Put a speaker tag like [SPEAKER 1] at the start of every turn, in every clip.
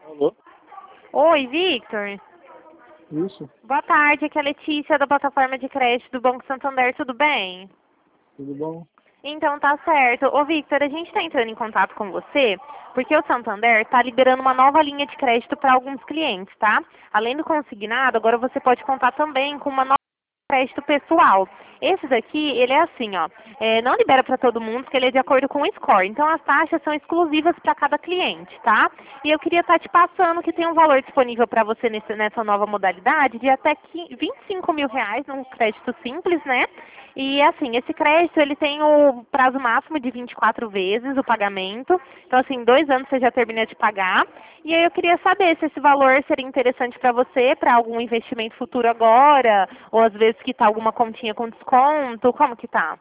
[SPEAKER 1] Alô?
[SPEAKER 2] Oi, Victor.
[SPEAKER 1] Isso,
[SPEAKER 2] Boa tarde, aqui é a Letícia da plataforma de crédito do Banco Santander, tudo bem?
[SPEAKER 1] tudo bom?
[SPEAKER 2] Então tá certo. Ô Victor, a gente está entrando em contato com você porque o Santander está liberando uma nova linha de crédito para alguns clientes, tá? Além do consignado, agora você pode contar também com uma nova crédito pessoal. Esse daqui, ele é assim, ó, não libera para todo mundo, porque ele é de acordo com o score. Então, as taxas são exclusivas para cada cliente, tá? E eu queria estar te passando que tem um valor disponível para você nessa nova modalidade de até R$ 25.000 num crédito simples, né? E assim, esse crédito, ele tem o prazo máximo de 24 vezes o pagamento. Então, assim, 2 anos você já termina de pagar. E aí eu queria saber se esse valor seria interessante para você, para algum investimento futuro agora, ou às vezes que tá alguma continha com desconto, como que tá?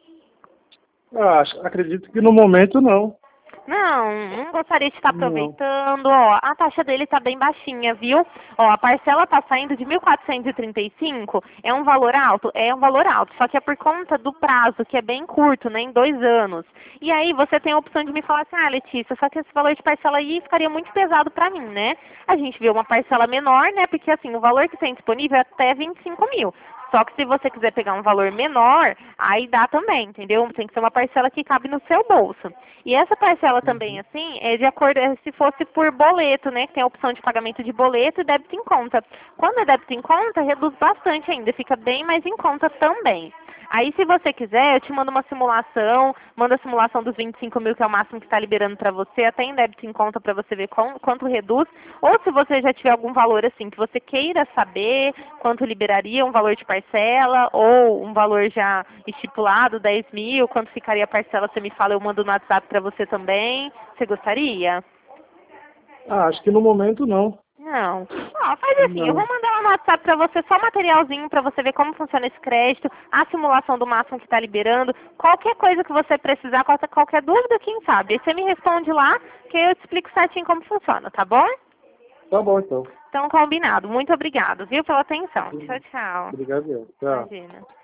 [SPEAKER 1] Acredito que no momento não.
[SPEAKER 2] Não gostaria de estar
[SPEAKER 1] Não.
[SPEAKER 2] aproveitando, ó, a taxa dele está bem baixinha, viu? Ó, a parcela está saindo de 1.435, é um valor alto? É um valor alto, só que é por conta do prazo, que é bem curto, né, em 2 anos. E aí você tem a opção de me falar assim, Letícia, só que esse valor de parcela aí ficaria muito pesado para mim, né? A gente vê uma parcela menor, né, porque assim, o valor que tem disponível é até 25.000. Só que se você quiser pegar um valor menor, aí dá também, entendeu? Tem que ser uma parcela que cabe no seu bolso. E essa parcela também,
[SPEAKER 1] Uhum.
[SPEAKER 2] assim, é de acordo, se fosse por boleto, né? Que tem a opção de pagamento de boleto e débito em conta. Quando é débito em conta, reduz bastante ainda, fica bem mais em conta também. Aí, se você quiser, eu te mando uma simulação, mando a simulação dos 25.000, que é o máximo que está liberando para você, até em débito em conta para você ver quanto reduz. Ou se você já tiver algum valor assim, que você queira saber quanto liberaria, um valor de parcela, ou um valor já estipulado, 10.000, quanto ficaria a parcela, você me fala, eu mando no WhatsApp para você também. Você gostaria?
[SPEAKER 1] Acho que no momento não.
[SPEAKER 2] Não. Ó, faz assim, eu vou
[SPEAKER 1] Não.
[SPEAKER 2] mandar lá no WhatsApp pra você só materialzinho pra você ver como funciona esse crédito, a simulação do máximo que tá liberando, qualquer coisa que você precisar, qualquer dúvida, quem sabe. Aí você me responde lá, que eu te explico certinho como funciona, tá bom?
[SPEAKER 1] Tá bom, então.
[SPEAKER 2] Então, combinado. Muito obrigado, viu, pela atenção. Tchau, tchau.
[SPEAKER 1] Obrigado, eu. Tchau.
[SPEAKER 2] Imagina.